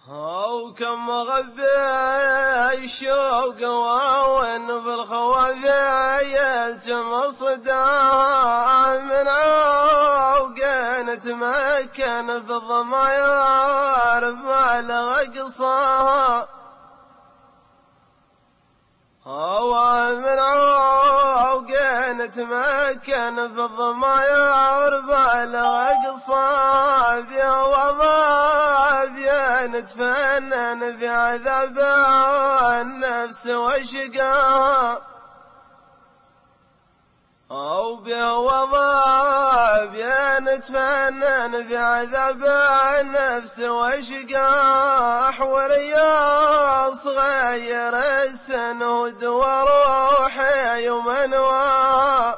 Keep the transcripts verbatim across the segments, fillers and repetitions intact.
وكم غبي الشوق وين بالخوافي تمص دام من عوقين تمكن في الضماير بمالغ قصاها ومن عوقين تمكن في الضماير بمالغ قصاها نتفنن في عذاب النفس وشقاها أو بوضع نتفنن في عذاب النفس وشقاها حوريا صغير السنود وروحي يمنوها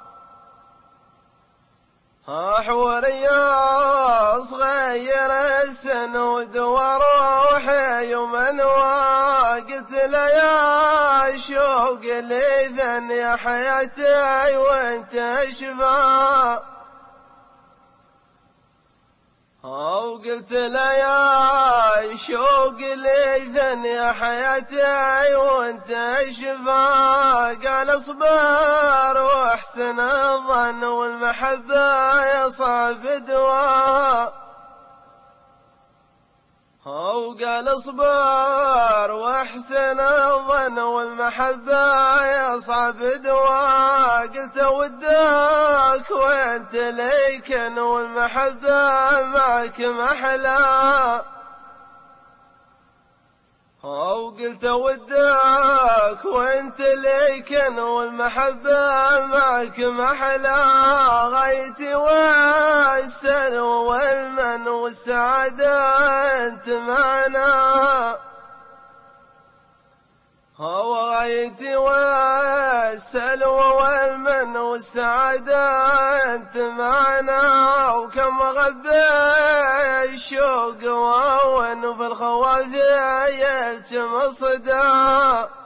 حوريا صغير السنود وروحي يمنوى قلت له يا شوق لإذن يا حياتي وانت شفا وقلت له يا شوق لإذن يا حياتي وانت شفا قال اصبر واحسن الظن والمحبة يصعب دواها وقال اصبر واحسن الظن والمحبة يصعب دواها قلت ودك وانت ليكن والمحبة معك محلاها وقلت ودك وانت ليكن والمحبة معك محلا غايتي والسلوى والمن والسعادة انت معنا غايتي والسلوى والمن والسعادة انت معنا وكم غبي الشوق وين بالخوافي يلتمس صدى